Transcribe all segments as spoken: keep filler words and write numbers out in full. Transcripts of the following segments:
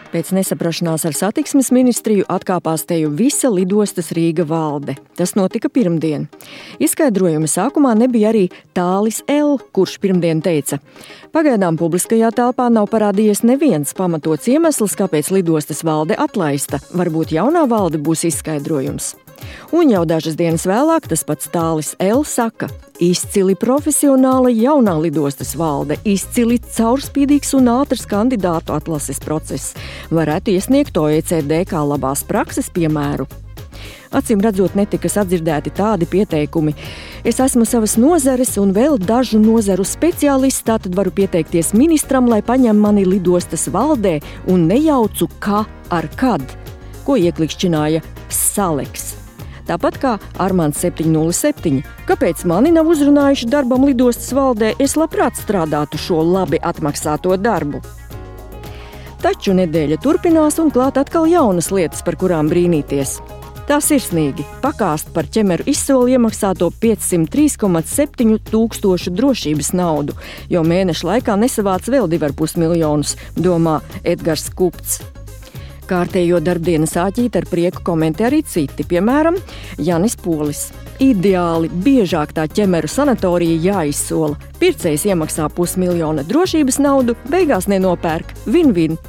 Pēc nesaprašanās ar satiksmes ministriju atkāpās teju visa lidostas Rīga valde. Tas notika pirmdien. Izskaidrojuma sākumā nebija arī Tālis L., kurš pirmdien teica: pagaidām publiskajā telpā nav parādījies neviens pamatots iemesls, kāpēc lidostas valde atlaista. Varbūt jaunā valde būs izskaidrojums. Un jau dažas dienas vēlāk tas pats Tālis L. saka: izcili profesionāla jaunā lidostas valde, izcili caurspīdīgs un ātrs kandidātu atlases process. Varētu iesniegt O E C D kā labās prakses piemēru. Acīm redzot, netika sadzirdēti tādi pieteikumi: es esmu savas nozares un vēl dažu nozaru speciālists, tātad varu pieteikties ministram, lai paņem mani lidostas valdē un nejaucu kā ar kad, ko ieklikšķināja Saleks. Tāpat kā Armands septiņi nulle septiņi. Kāpēc mani nav uzrunājuši darbam lidostas valdē, es labprāt strādātu šo labi atmaksāto darbu. Taču nedēļa turpinās un klāt atkal jaunas lietas, par kurām brīnīties. Tā sirsnīgi pakāst par ķemeru izsoli iemaksāto piecsimt trīs komats septiņi tūkstošu drošības naudu, jo mēneša laikā nesavāc vēl divi ar pus miljonus, domā Edgars Kupts. Kārtējo darbdienas āķīt ar prieku komentē arī citi, piemēram, Janis Polis. Ideāli biežāk tā ķemeru sanatorija jāizsola. Pircējs iemaksā pusmiljona drošības naudu, beigās nenopērk. Vin-vin.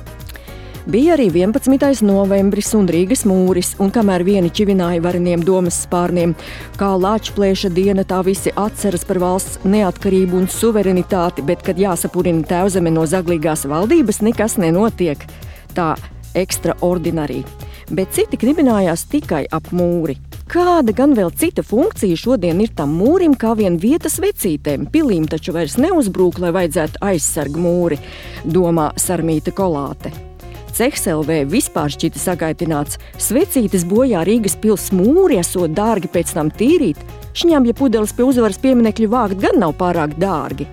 Bija arī vienpadsmitais novembris un Rīgas mūris, un kamēr vieni čivināja vareniem domas spārniem, kā Lāčplēša diena, tā visi atceras par valsts neatkarību un suverenitāti, bet, kad jāsapurina tēvzeme no zaglīgās valdības, nekas nenotiek. Tā ekstraordinārī. Bet citi kribinājās tikai ap mūri. Kāda gan vēl cita funkcija šodien ir tam mūrim, kā vien vietas vecītēm? Pilīm taču vairs neuzbrūk, lai vajadzētu aizsargu mūri, domā Sarmīta Kolāte. Cehs L V vispār šķita sagaitināts. Svecītes bojā Rīgas pils mūri, esot dārgi pēc tam tīrīt. Šņām, ja pudeles pie uzvaras pieminekļu vākt, gan nav pārāk dārgi.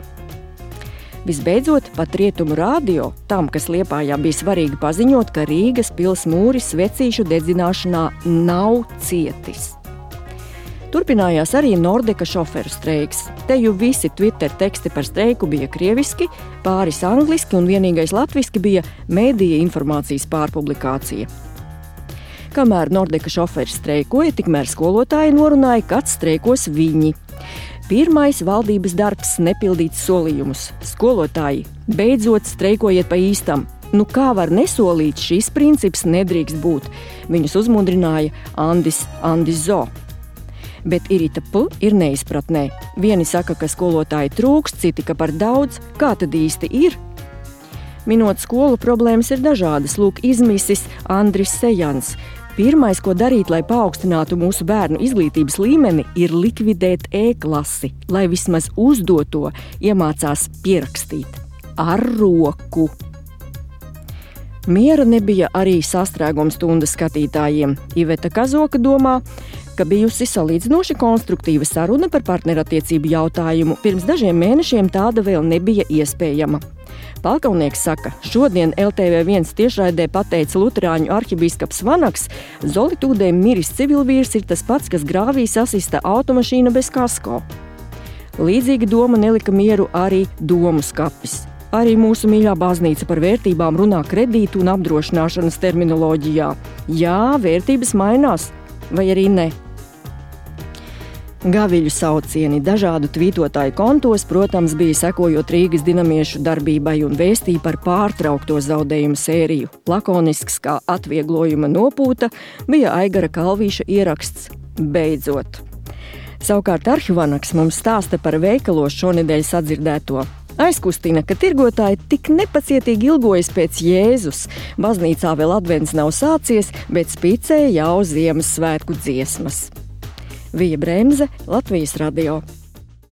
Visbeidzot, pat Rietumu radio, tam, kas Liepājā bija svarīgi paziņot, ka Rīgas pils mūris svecīšu dedzināšanā nav cietis. Turpinājās arī Nordeka šoferu streiks. Te jau visi Twitter teksti par streiku bija krieviski, pāris angliski un vienīgais latviski bija mēdīja informācijas pārpublikācija. Kamēr Nordeka šoferi streikoja, tikmēr skolotāji norunāja, kad streikos viņi. Pirmais valdības darbs nepildīts solījumus. Skolotāji, beidzot streikojiet pa īstam. Nu kā var nesolīt, šis princips nedrīkst būt. Viņus uzmundrināja Andis Andis Zo. Bet Irita P. ir neizpratnē. Vieni saka, ka skolotāji trūkst, citi, ka par daudz. Kā tad īsti ir? Minot skolu problēmas ir dažādas. Lūk, izmisis Andris Sejans. Pirmais, ko darīt, lai paaugstinātu mūsu bērnu izglītības līmeni, ir likvidēt E-klasi, lai vismaz uzdoto iemācās pierakstīt. Ar roku. Miera nebija arī sastrēguma stundas skatītājiem. Iveta Kazoka domā, ka bijusi salīdzinoši konstruktīva saruna par partnerattiecību jautājumu. Pirms dažiem mēnešiem tāda vēl nebija iespējama. Palkaunieks saka, šodien L T V viens tiešraidē pateica luterāņu arhibīskaps Vanaks: Zolitūdē miris civilvīrs ir tas pats, kas grāvī sasista automašīna bez kasko. Līdzīga doma nelika mieru arī domu skapis. Arī mūsu mīļā baznīca par vērtībām runā kredītu un apdrošināšanas terminoloģijā. Jā, vērtības mainās, vai arī ne? Gaviļu saucieni dažādu tvītotāju kontos, protams, bija sekojot Rīgas dinamiešu darbībai un vēstīja par pārtraukto zaudējumu sēriju. Lakonisks kā atvieglojuma nopūta bija Aigara Kalvīša ieraksts beidzot. Savukārt Arhivanaks mums stāsta par veikalos šonedēļ sadzirdēto. Aizkustina, ka tirgotāji tik nepacietīgi ilgojas pēc Jēzus. Baznīcā vēl advents nav sācies, bet spicē jau Ziemassvētku dziesmas. Vija Bremze, Latvijas radio.